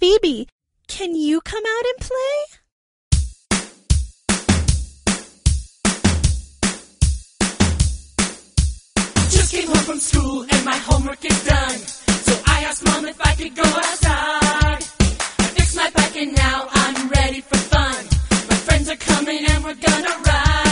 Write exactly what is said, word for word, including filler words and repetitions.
Phoebe, can you come out and play? Just came home from school and my homework is done. So I asked Mom if I could go outside. I fixed my bike and now I'm ready for fun. My friends are coming and we're gonna ride.